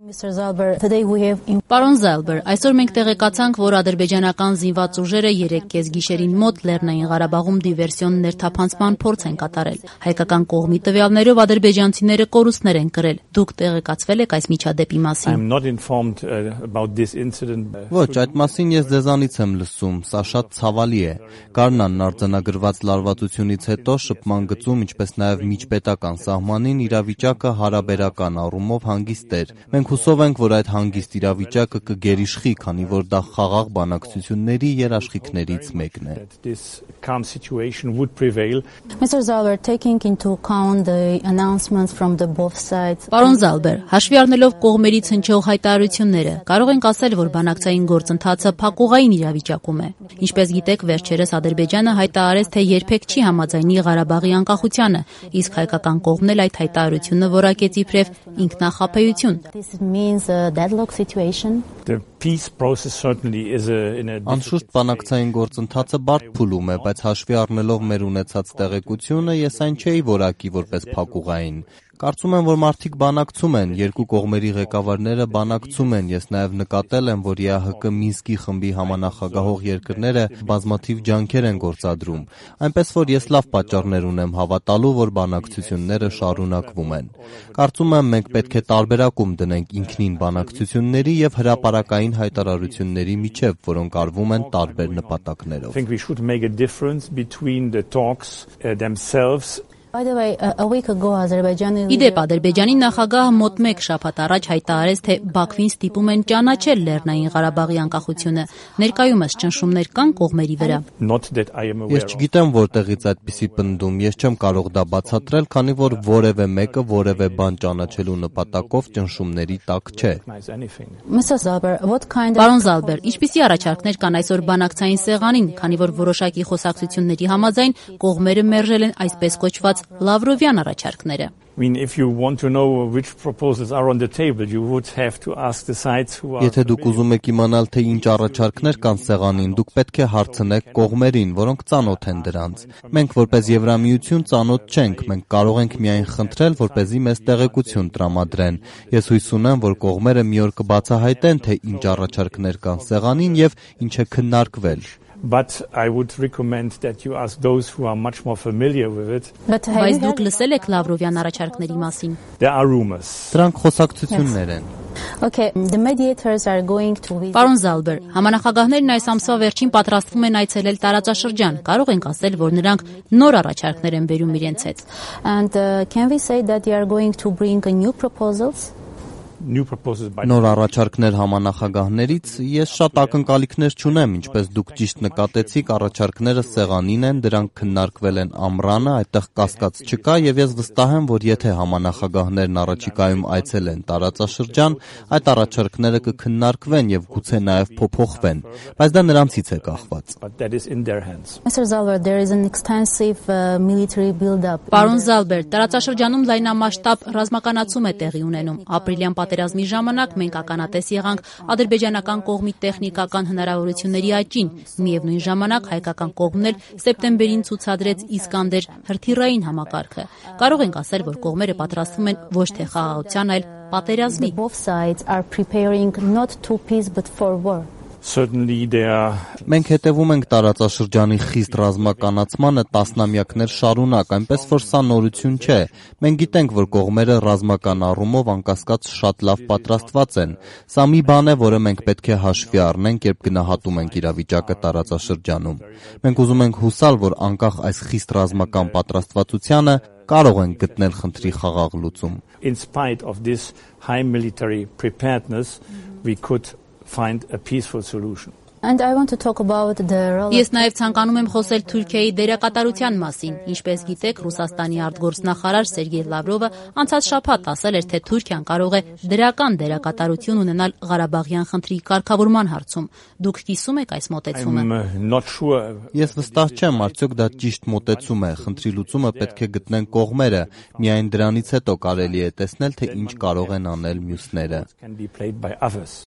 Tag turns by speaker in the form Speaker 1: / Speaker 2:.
Speaker 1: Պարոն Զալբեր, այսօր մենք տեղեկացանք, որ ադրբեջանական զինված ուժերը 3 կեսգիշերին մոտ Լեռնային Ղարաբաղում դիվերսիոն ներթափանցման փորձ են կատարել։ Հայկական կողմի տվյալներով ադրբեջանցիները կորուստներ են կրել։ Դուք տեղեկացվել եք այս միջադեպի մասին։
Speaker 2: Ոչ, այդ մասին ես ձեզանից եմ լսում, սա շատ ցավալի է։ Գարնանն արձանագրված լարվածությունից հետո շփման գծում, ինչպես նաև միջպետական սահմանին իրավիճակը հարաբերական առումով հանգիստ էր։ Մենք հուսով ենք, որ այդ հանգիստ իրավիճակը կգերիշխի, քանի որ դա խաղաղ բանակցությունների երաշխիքներից մեկն է։
Speaker 1: Պարոն Զալբեր, հաշվի առնելով կողմերից հնչող հայտարարությունները, կարող ենք ասել, որ բանակցային գործընթացը փակուղային իրավիճակում է։ Ինչպես գիտեք, վերջերս Ադրբեջանը հայտարարեց, թե երբեք չի համաձայնի Ղարաբաղի անկախությանը, իսկ հայկական կողմն էլ այդ հայտարարությունը որակեց իբրև ինքնախապեյություն։
Speaker 2: Անշուշտ բանակցային գործընթացը բարդ փուլում է, բայց հաշվի առնելով մեր ունեցած տեղեկությունը, ես այն չէի որակի որպես փակուղային։ Կարծում եմ, որ մարդիկ բանակցում են, երկու կողմերի ղեկավարները բանակցում են, ես նաև նկատել եմ, որ ԵԱՀԿ Մինսկի խմբի համանախագահող երկրները բազմաթիվ ջանքեր են գործադրում, այնպես որ ես լավ պատճառներ ունեմ հավատալու, որ բանակցությունները շարունակվում են։ Կարծում եմ, մենք պետք է տարբերակում դնենք ինքնին բանակցությունների եւ հրապարակային հայտարարությունների միջև, որոնք արվում են տարբեր նպատակներով։
Speaker 1: Իդեպ, Ադրբեջանի նախագահը մոտ 1 շաբաթ առաջ հայտարարեց, թե Բաքվին ստիպում են ճանաչել Լեռնային Ղարաբաղի անկախությունը։ Ներկայումս ճնշումներ կան կողմերի վրա։
Speaker 2: Ես չգիտեմ որտեղից այդպիսի պնդում, ես չեմ կարող դա բացատրել, քանի որ որևէ մեկը որևէ բան ճանաչելու նպատակով ճնշումների տակ չէ։
Speaker 1: Պարոն Զալբեր, ինչպիսի առաջարկներ կան այսօր բանակցային սեղանին, քանի որ որոշակի խոսակցությունների համաձայն կողմերը մերժել են այսպես կոչված Լավրովյան առաջարկները։
Speaker 2: Եթե դուք ուզում եք իմանալ, թե ինչ առաջարկներ կան սեղանին, դուք պետք է հարցնեք կողմերին, որոնք ծանոթ են դրանց։ Մենք որպես Եվրամիություն ծանոթ չենք, մենք կարող ենք միայն խնդրել, որպեսզի մեզ տեղեկություն տրամադրեն։ Ես հույս ունեմ, որ կողմերը մի օր կբացահայտեն, թե ինչ առաջարկներ կան սեղանին եւ ինչ է քննարկվել։
Speaker 1: Բայց դուք լսել եք Լավրովյան առաջարկների մասին։
Speaker 2: Դրանք խոսակցություններ են։
Speaker 1: Պարոն Զալբեր, համանախագահներն այս ամսվա վերջին պատրաստվում են այցելել տարածաշրջան։ Կարող ենք ասել, որ նրանք նոր առաջարկներ են բերում իրենց հետ։
Speaker 2: Նոր առաջարկներ համանախագահներից ես շատ ակնկալիքներ չունեմ, ինչպես դուք ճիշտ նկատեցիք, առաջարկները սեղանին են, դրանք քննարկվել են ամռանը, այդտեղ կասկած չկա եւ ես վստահ եմ, որ եթե համանախագահներն առաջիկայում այցելեն տարածաշրջան, այդ առաջարկները կքննարկվեն եւ գուցե նաեւ փոփոխվեն, բայց դա նրանցից է կախված։
Speaker 1: Պարոն Զալբեր, տարածաշրջանում լայնամասշտաբ ռազմականացում է տեղի ունենում։ Ապրիլյան պատերազմի ժամանակ մենք ականատես եղանք ադրբեջանական կողմի տեխնիկական հնարավորությունների աճին։ Միևնույն ժամանակ հայկական կողմն էլ սեպտեմբերին ցուցադրեց Իսկանդեր հրթիռային համակարգը։ Կարող ենք ասել, որ կողմերը պատրաստվում են ոչ թե խաղաղության, այլ պատերազմի։
Speaker 2: Մենք հետևում ենք տարածաշրջանի խիստ ռազմականացմանը տասնամյակներ շարունակ, այնպես որ սա նորություն չէ։ Մենք գիտենք, որ կողմերը ռազմական առումով անկասկած շատ լավ պատրաստված են։ Սա մի բան է, որը մենք պետք է հաշվի առնենք, երբ գնահատում ենք իրավիճակը տարածաշրջանում։ Մենք ուզում ենք հուսալ, որ անկախ այս խիստ ռազմական պատրաստվածությանը կարող ենք գտնել խնդրի խաղաղ լուծում։
Speaker 3: Find a peaceful solution.
Speaker 1: Ես նաև ցանկանում եմ խոսել Թուրքիայի դերակատարության մասին։ Ինչպես գիտեք, Ռուսաստանի արտգործնախարար Սերգեյ Լավրովը անցած շաբաթ ասել էր, թե Թուրքիան կարող է դրական դերակատարություն ունենալ Ղարաբաղյան խնդրի կարգավորման հարցում։ Դուք կիսում եք այս մոտեցումը։
Speaker 2: Ես վստահ չեմ, արդյոք դա ճիշտ մոտեցում է։ Խնդրի լուծումը պետք է գտնեն կողմերը։ Միայն դրանից հետո կարելի է տեսնել, թե ինչ կարող են անել մյուսները։